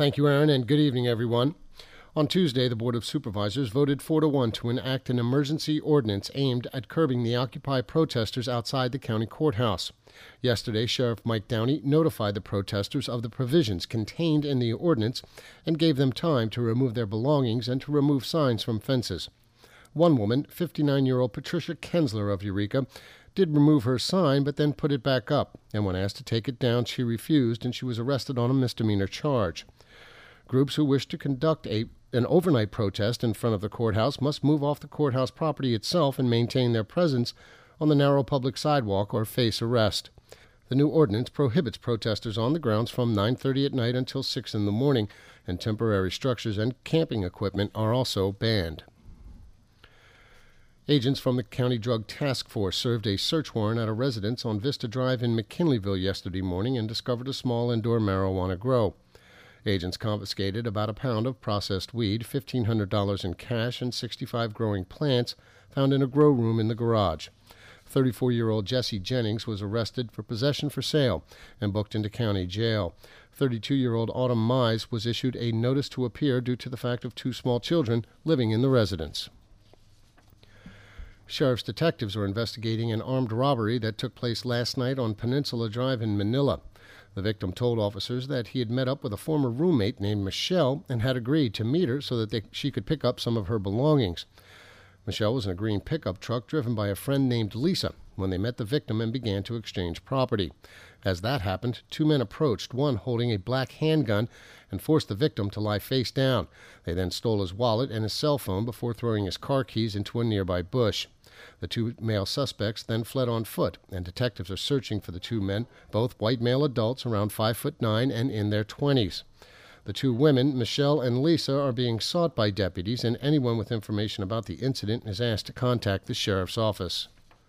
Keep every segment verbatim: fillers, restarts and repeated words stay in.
Thank you, Aaron, and good evening, everyone. On Tuesday, the Board of Supervisors voted four to one to enact an emergency ordinance aimed at curbing the Occupy protesters outside the county courthouse. Yesterday, Sheriff Mike Downey notified the protesters of the provisions contained in the ordinance and gave them time to remove their belongings and to remove signs from fences. One woman, fifty-nine-year-old Patricia Kensler of Eureka, did remove her sign but then put it back up, and when asked to take it down, she refused and she was arrested on a misdemeanor charge. Groups who wish to conduct a an overnight protest in front of the courthouse must move off the courthouse property itself and maintain their presence on the narrow public sidewalk or face arrest. The new ordinance prohibits protesters on the grounds from nine thirty at night until six in the morning, and temporary structures and camping equipment are also banned. Agents from the County Drug Task Force served a search warrant at a residence on Vista Drive in McKinleyville yesterday morning and discovered a small indoor marijuana grow. Agents confiscated about a pound of processed weed, fifteen hundred dollars in cash, and sixty-five growing plants found in a grow room in the garage. thirty-four-year-old Jesse Jennings was arrested for possession for sale and booked into county jail. thirty-two-year-old Autumn Mize was issued a notice to appear due to the fact of two small children living in the residence. Sheriff's detectives are investigating an armed robbery that took place last night on Peninsula Drive in Manila. The victim told officers that he had met up with a former roommate named Michelle and had agreed to meet her so that they, she could pick up some of her belongings. Michelle was in a green pickup truck driven by a friend named Lisa when they met the victim and began to exchange property. As that happened, two men approached, one holding a black handgun, and forced the victim to lie face down. They then stole his wallet and his cell phone before throwing his car keys into a nearby bush. The two male suspects then fled on foot, and detectives are searching for the two men, both white male adults around five foot nine and in their twenties. The two women, Michelle and Lisa, are being sought by deputies, and anyone with information about the incident is asked to contact the sheriff's office.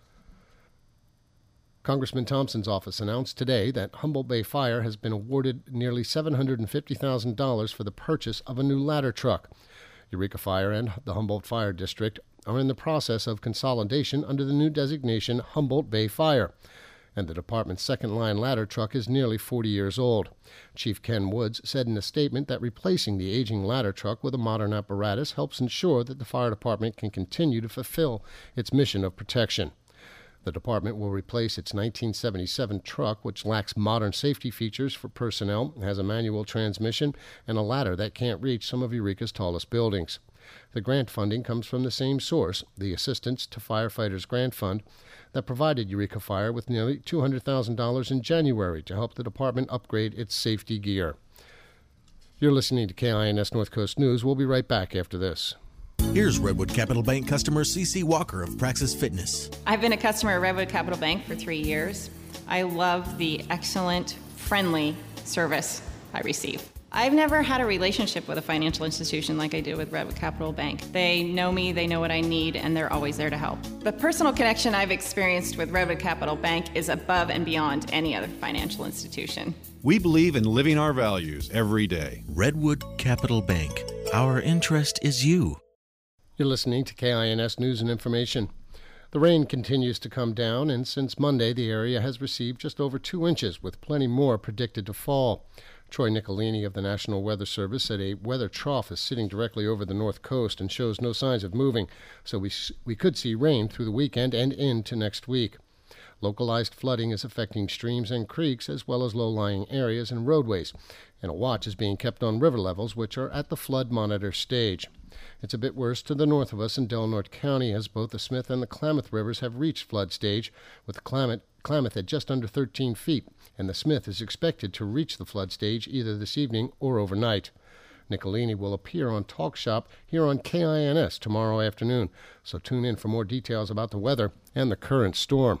Congressman Thompson's office announced today that Humboldt Bay Fire has been awarded nearly seven hundred fifty thousand dollars for the purchase of a new ladder truck. Eureka Fire and the Humboldt Fire District are in the process of consolidation under the new designation Humboldt Bay Fire, and the department's second-line ladder truck is nearly forty years old. Chief Ken Woods said in a statement that replacing the aging ladder truck with a modern apparatus helps ensure that the fire department can continue to fulfill its mission of protection. The department will replace its nineteen seventy-seven truck, which lacks modern safety features for personnel, has a manual transmission, and a ladder that can't reach some of Eureka's tallest buildings. The grant funding comes from the same source, the Assistance to Firefighters Grant Fund, that provided Eureka Fire with nearly two hundred thousand dollars in January to help the department upgrade its safety gear. You're listening to K I N S North Coast News. We'll be right back after this. Here's Redwood Capital Bank customer C C Walker of Praxis Fitness. I've been a customer of Redwood Capital Bank for three years. I love the excellent, friendly service I receive. I've never had a relationship with a financial institution like I do with Redwood Capital Bank. They know me, they know what I need, and they're always there to help. The personal connection I've experienced with Redwood Capital Bank is above and beyond any other financial institution. We believe in living our values every day. Redwood Capital Bank. Our interest is you. You're listening to K I N S News and Information. The rain continues to come down, and since Monday, the area has received just over two inches, with plenty more predicted to fall. Troy Nicolini of the National Weather Service said a weather trough is sitting directly over the north coast and shows no signs of moving, so we, we could see rain through the weekend and into next week. Localized flooding is affecting streams and creeks as well as low-lying areas and roadways, and a watch is being kept on river levels, which are at the flood monitor stage. It's a bit worse to the north of us in Del Norte County, as both the Smith and the Klamath rivers have reached flood stage, with the Klamath, Klamath at just under thirteen feet, and the Smith is expected to reach the flood stage either this evening or overnight. Nicolini will appear on Talk Shop here on K I N S tomorrow afternoon, so tune in for more details about the weather and the current storm.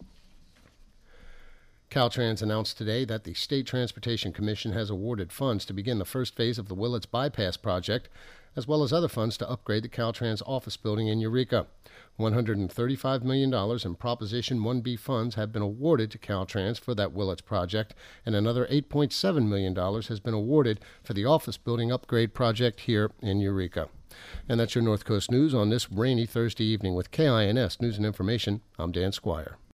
Caltrans announced today that the State Transportation Commission has awarded funds to begin the first phase of the Willits Bypass project, as well as other funds to upgrade the Caltrans office building in Eureka. one hundred thirty-five million dollars in Proposition one B funds have been awarded to Caltrans for that Willits project, and another eight point seven million dollars has been awarded for the office building upgrade project here in Eureka. And that's your North Coast News on this rainy Thursday evening with K I N S News and Information. I'm Dan Squire.